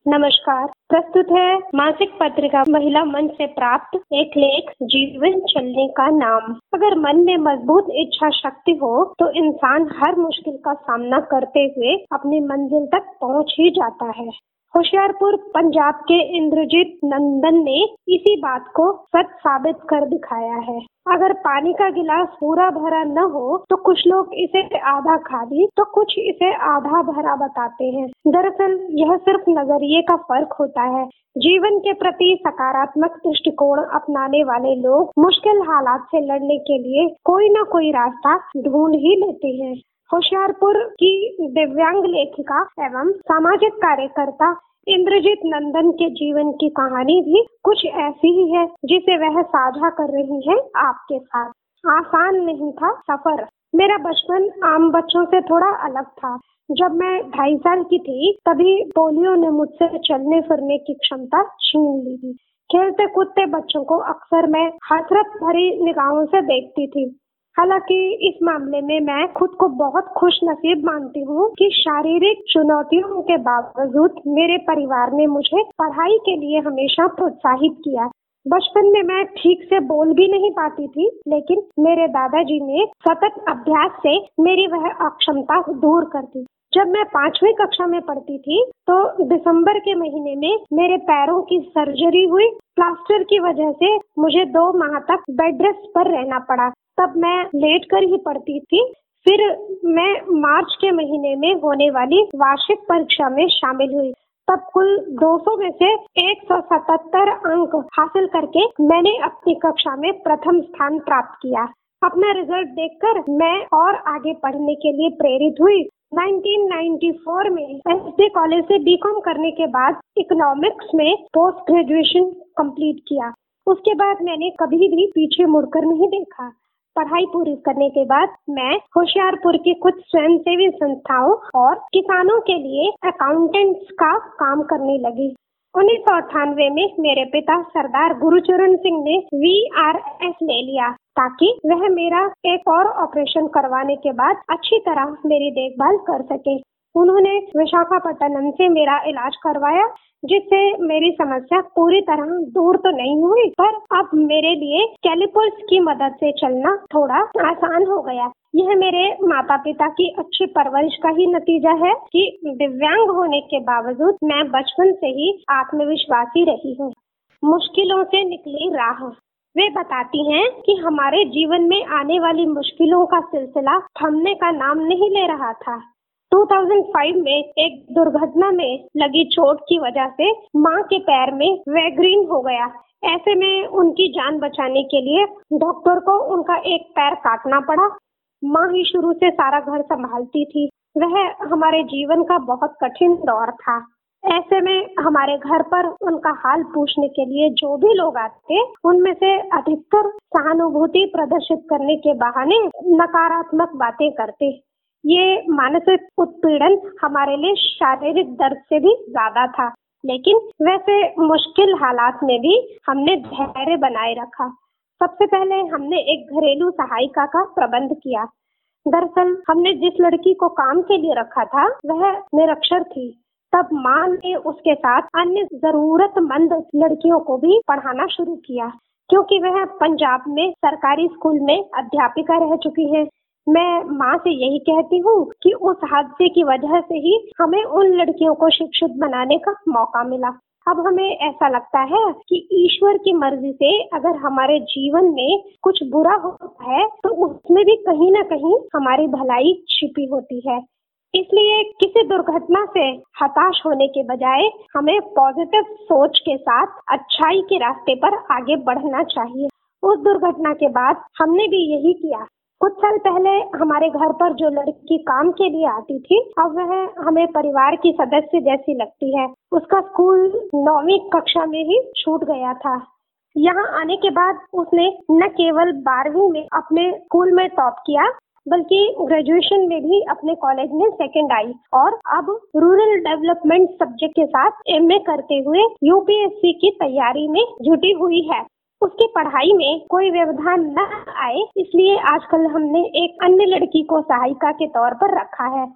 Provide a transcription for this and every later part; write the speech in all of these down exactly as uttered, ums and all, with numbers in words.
नमस्कार। प्रस्तुत है मासिक पत्रिका महिला मंच से प्राप्त एक लेख, जीवन चलने का नाम। अगर मन में मजबूत इच्छा शक्ति हो तो इंसान हर मुश्किल का सामना करते हुए अपनी मंजिल तक पहुंच ही जाता है। होशियारपुर पंजाब के इंद्रजीत नंदन ने इसी बात को सच साबित कर दिखाया है। अगर पानी का गिलास पूरा भरा न हो तो कुछ लोग इसे आधा खाली तो कुछ इसे आधा भरा बताते हैं। दरअसल यह सिर्फ नजरिए का फर्क होता है। जीवन के प्रति सकारात्मक दृष्टिकोण अपनाने वाले लोग मुश्किल हालात से लड़ने के लिए कोई न कोई रास्ता ढूंढ ही लेते हैं। होशियारपुर की दिव्यांग लेखिका एवं सामाजिक कार्यकर्ता इंद्रजीत नंदन के जीवन की कहानी भी कुछ ऐसी ही है, जिसे वह साझा कर रही है आपके साथ। आसान नहीं था सफर। मेरा बचपन आम बच्चों से थोड़ा अलग था। जब मैं ढाई साल की थी तभी पोलियो ने मुझसे चलने फिरने की क्षमता छीन ली थी। खेलते कूदते बच्चों को अक्सर मैं हसरत भरी निगाहों से देखती थी। हालांकि इस मामले में मैं खुद को बहुत खुश नसीब मानती हूँ कि शारीरिक चुनौतियों के बावजूद मेरे परिवार ने मुझे पढ़ाई के लिए हमेशा प्रोत्साहित किया। बचपन में मैं ठीक से बोल भी नहीं पाती थी, लेकिन मेरे दादाजी ने सतत अभ्यास से मेरी वह अक्षमता दूर कर दी। जब मैं पांचवी कक्षा में पढ़ती थी तो दिसंबर के महीने में मेरे पैरों की सर्जरी हुई। प्लास्टर की वजह से मुझे दो माह तक बेड रेस्ट पर रहना पड़ा। तब मैं लेट कर ही पढ़ती थी। फिर मैं मार्च के महीने में होने वाली वार्षिक परीक्षा में शामिल हुई। तब कुल दो सौ में से एक सौ सतहत्तर अंक हासिल करके मैंने अपनी कक्षा में प्रथम स्थान प्राप्त किया। अपना रिजल्ट देखकर मैं और आगे पढ़ने के लिए प्रेरित हुई। उन्नीस सौ चौरानवे में एसडी कॉलेज से बीकॉम करने के बाद इकोनॉमिक्स में पोस्ट ग्रेजुएशन कंप्लीट किया। उसके बाद मैंने कभी भी पीछे मुड़कर नहीं देखा। पढ़ाई पूरी करने के बाद मैं होशियारपुर की कुछ स्वयंसेवी संस्थाओं और किसानों के लिए अकाउंटेंट्स का काम करने लगी। उन्नीस सौ अट्ठानवे में मेरे पिता सरदार गुरुचरण सिंह ने वी आर एस ले लिया ताकि वह मेरा एक और ऑपरेशन करवाने के बाद अच्छी तरह मेरी देखभाल कर सके। उन्होंने विशाखापट्टनम से मेरा इलाज करवाया, जिससे मेरी समस्या पूरी तरह दूर तो नहीं हुई, पर अब मेरे लिए कैलिपर्स की मदद से चलना थोड़ा आसान हो गया। यह मेरे माता पिता की अच्छी परवरिश का ही नतीजा है कि दिव्यांग होने के बावजूद मैं बचपन से ही आत्मविश्वासी रही हूँ। मुश्किलों से निकली राह। वे बताती हैं कि हमारे जीवन में आने वाली मुश्किलों का सिलसिला थमने का नाम नहीं ले रहा था। दो हज़ार पाँच में एक दुर्घटना में लगी चोट की वजह से मां के पैर में वैग्रीन हो गया। ऐसे में उनकी जान बचाने के लिए डॉक्टर को उनका एक पैर काटना पड़ा। मां ही शुरू से सारा घर संभालती थी। वह हमारे जीवन का बहुत कठिन दौर था। ऐसे में हमारे घर पर उनका हाल पूछने के लिए जो भी लोग आते, उनमें से अधिकतर सहानुभूति प्रदर्शित करने के बहाने नकारात्मक बातें करते। ये मानसिक उत्पीड़न हमारे लिए शारीरिक दर्द से भी ज्यादा था, लेकिन वैसे मुश्किल हालात में भी हमने धैर्य बनाए रखा। सबसे पहले हमने एक घरेलू सहायिका का प्रबंध किया। दरअसल हमने जिस लड़की को काम के लिए रखा था वह निरक्षर थी। तब माँ ने उसके साथ अन्य जरूरतमंद लड़कियों को भी पढ़ाना शुरू किया, क्योंकि वह पंजाब में सरकारी स्कूल में अध्यापिका रह चुकी है। मैं माँ से यही कहती हूँ कि उस हादसे की वजह से ही हमें उन लड़कियों को शिक्षित बनाने का मौका मिला। अब हमें ऐसा लगता है कि ईश्वर की मर्जी से अगर हमारे जीवन में कुछ बुरा होता है तो उसमें भी कहीं ना कहीं हमारी भलाई छिपी होती है। इसलिए किसी दुर्घटना से हताश होने के बजाय हमें पॉजिटिव सोच के साथ अच्छाई के रास्ते पर आगे बढ़ना चाहिए। उस दुर्घटना के बाद हमने भी यही किया। कुछ साल पहले हमारे घर पर जो लड़की काम के लिए आती थी, अब वह हमें परिवार की सदस्य जैसी लगती है। उसका स्कूल नौवीं कक्षा में ही छूट गया था। यहाँ आने के बाद उसने न केवल बारहवीं में अपने स्कूल में टॉप किया, बल्कि ग्रेजुएशन में भी अपने कॉलेज में सेकंड आई और अब रूरल डेवलपमेंट सब्जेक्ट के साथ एमए करते हुए यूपीएससी की तैयारी में जुटी हुई है। उसकी पढ़ाई में कोई व्यवधान न आए, इसलिए आजकल हमने एक अन्य लड़की को सहायिका के तौर पर रखा है।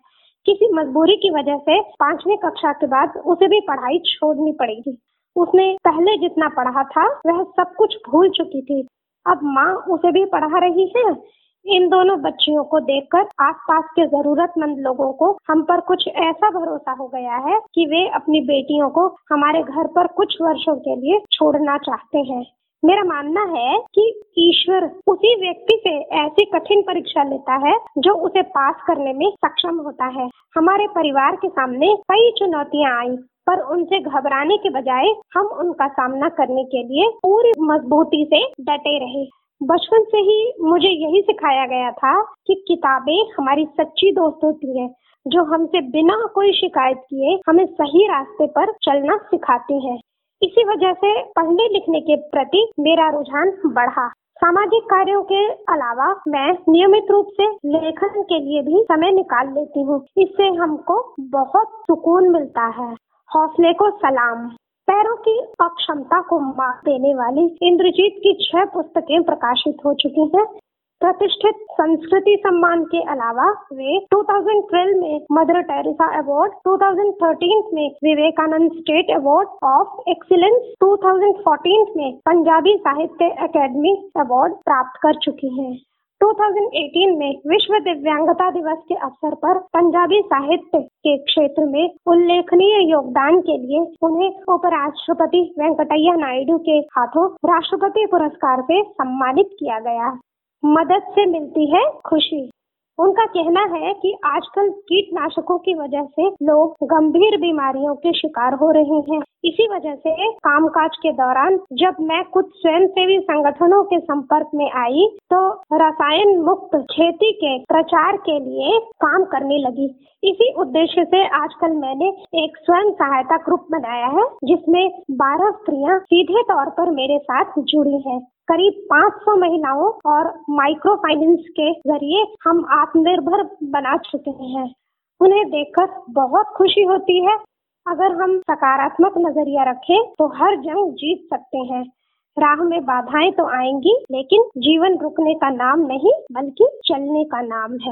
किसी मजबूरी की वजह से पांचवी कक्षा के बाद उसे भी पढ़ाई छोड़नी पड़ेगी। उसने पहले जितना पढ़ा था वह सब कुछ भूल चुकी थी। अब माँ उसे भी पढ़ा रही है। इन दोनों बच्चियों को देखकर आसपास के जरूरतमंद लोगों को हम पर कुछ ऐसा भरोसा हो गया है कि वे अपनी बेटियों को हमारे घर पर कुछ वर्षों के लिए छोड़ना चाहते हैं। मेरा मानना है कि ईश्वर उसी व्यक्ति से ऐसी कठिन परीक्षा लेता है जो उसे पास करने में सक्षम होता है। हमारे परिवार के सामने कई चुनौतियां आई, पर उनसे घबराने के बजाय हम उनका सामना करने के लिए पूरी मजबूती से डटे रहे। बचपन से ही मुझे यही सिखाया गया था कि किताबें हमारी सच्ची दोस्त होती है, जो हमसे बिना कोई शिकायत किए हमें सही रास्ते पर चलना सिखाती है। इसी वजह से पढ़ने लिखने के प्रति मेरा रुझान बढ़ा। सामाजिक कार्यों के अलावा मैं नियमित रूप से लेखन के लिए भी समय निकाल लेती हूँ। इससे हमको बहुत सुकून मिलता है। हौसले को सलाम। पैरों की अक्षमता को मात देने वाली इंद्रजीत की छह पुस्तकें प्रकाशित हो चुकी हैं। प्रतिष्ठित संस्कृति सम्मान के अलावा वे दो हज़ार बारह में मदर टेरेसा अवार्ड, दो हज़ार तेरह में Vivekananda state award of excellence, दो हज़ार चौदह में पंजाबी साहित्य अकेडमी अवार्ड प्राप्त कर चुकी हैं। दो हज़ार अठारह में विश्व दिव्यांगता दिवस के अवसर पर पंजाबी साहित्य के क्षेत्र में उल्लेखनीय योगदान के लिए उन्हें उपराष्ट्रपति वेंकटैया नायडू के हाथों राष्ट्रपति पुरस्कार से सम्मानित किया गया। मदद से मिलती है खुशी। उनका कहना है कि आजकल कीटनाशकों की वजह से लोग गंभीर बीमारियों के शिकार हो रहे हैं। इसी वजह से कामकाज के दौरान जब मैं कुछ स्वयंसेवी संगठनों के संपर्क में आई तो रसायन मुक्त खेती के प्रचार के लिए काम करने लगी। इसी उद्देश्य से आजकल मैंने एक स्वयं सहायता ग्रुप बनाया है, जिसमें बारह स्त्रियां सीधे तौर पर मेरे साथ जुड़ी हैं। करीब पाँच सौ महिलाओं और माइक्रो फाइनेंस के जरिए हम आत्मनिर्भर बना चुके हैं। उन्हें देखकर बहुत खुशी होती है। अगर हम सकारात्मक नजरिया रखें तो हर जंग जीत सकते हैं। राह में बाधाएं तो आएंगी, लेकिन जीवन रुकने का नाम नहीं बल्कि चलने का नाम है।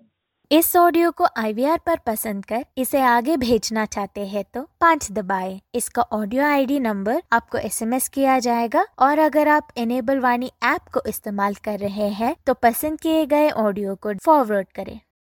इस ऑडियो को आई वी आर पर पसंद कर इसे आगे भेजना चाहते हैं तो पाँच दबाएं। इसका ऑडियो आई डी नंबर आपको एस एम एस किया जाएगा और अगर आप इनेबल वाणी ऐप को इस्तेमाल कर रहे हैं तो पसंद किए गए ऑडियो को फॉरवर्ड करें।